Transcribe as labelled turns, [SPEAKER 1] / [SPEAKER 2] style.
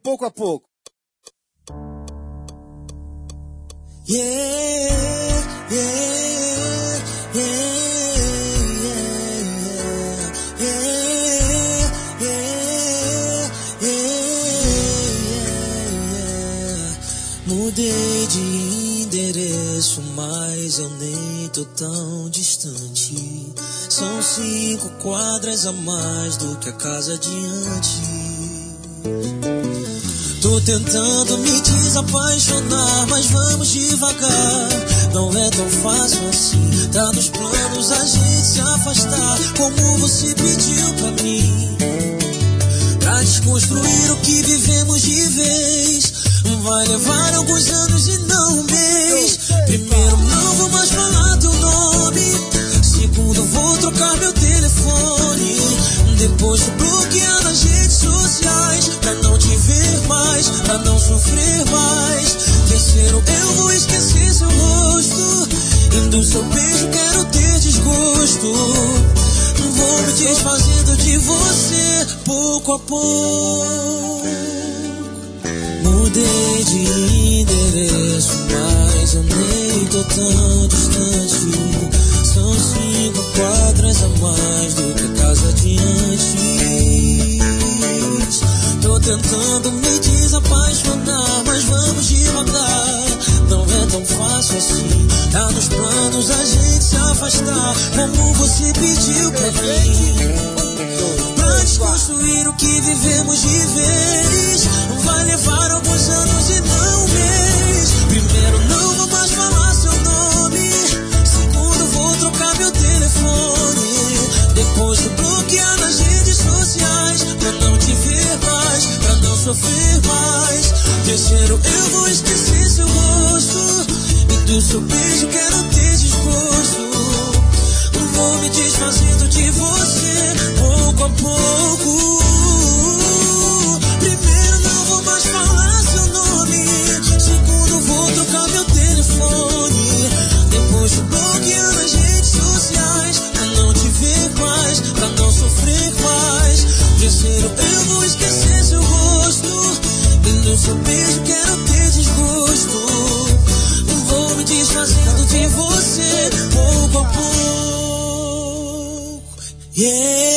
[SPEAKER 1] pouco a pouco.
[SPEAKER 2] Mudei de endereço, mas eu nem tô tão distante. São 5 quadras a mais do que a casa adiante. Tô tentando me desapaixonar, mas vamos devagar. Não é tão fácil assim. Tá nos planos a gente se afastar, como você pediu pra mim. Pra desconstruir o que vivemos de vez, vai levar alguns anos e não um mês. Primeiro, não vou mais falar teu nome. Segundo, vou trocar meu telefone. Depois, vou bloquear nas redes sociais, pra não te ver mais, pra não sofrer mais. Terceiro, eu vou esquecer seu rosto, e do seu beijo quero ter desgosto. Vou me desfazendo de você, pouco a pouco. Mudei de endereço, mas eu nem tô tão distante. São 5 quadras a mais do que a casa adiante. Tô tentando me desapaixonar, mas vamos devagar. Não é tão fácil assim. Tá nos planos a gente se afastar, como você pediu pra mim. Pra desconstruir o que vivemos de vez, vai levar alguns anos e não um mês. Primeiro, não vou mais falar seu nome. Segundo, vou trocar meu telefone. Depois, vou bloquear nas redes sociais, pra não te ver mais, pra não sofrer mais. Terceiro, eu vou esquecer seu rosto, e do seu beijo quero ter desgosto. Vou me desfazendo de você, pouco a pouco. Primeiro, não vou mais falar seu nome. Segundo, vou trocar meu telefone. Depois, vou bloquear nas redes sociais, pra não te ver mais, pra não sofrer mais. Terceiro, eu vou esquecer seu rosto, e no seu beijo quero ter desgosto. Vou me desfazendo de você, pouco a pouco. Yeah.